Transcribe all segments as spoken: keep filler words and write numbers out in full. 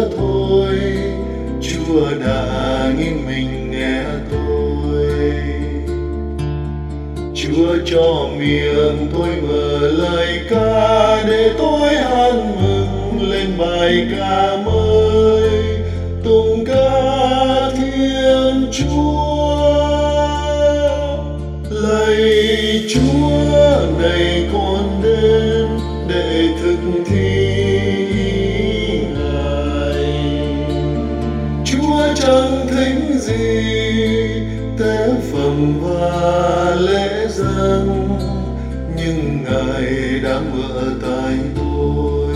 Chúa thôi, Chúa đã nghiêng mình nghe tôi. Chúa cho miệng tôi mở lời ca để tôi hát mừng lên bài ca mới, tụng ca Thiên Chúa. Lạy Chúa, này con đến để thực thi Ngài. Chúa chẳng thích gì tế phẩm và lễ dân, nhưng Ngài đã mở tay tôi.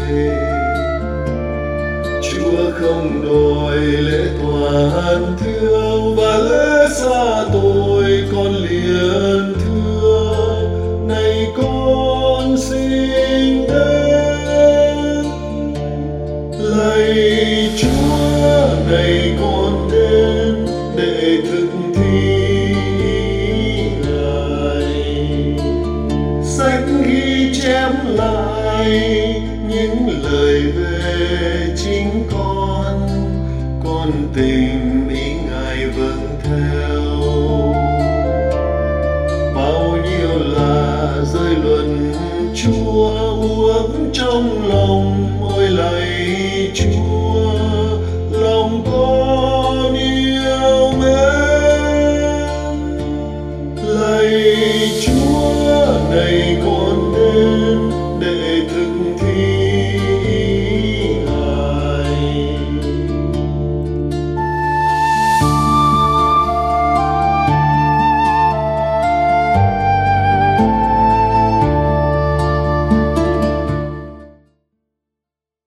Chúa không đòi lễ toàn thương và lễ xa tôi, con liền thưa này con xin đến. Lạy Chúa, này con đến để thực thi Ngài. Sách ghi chép lại những lời về chính con, con tình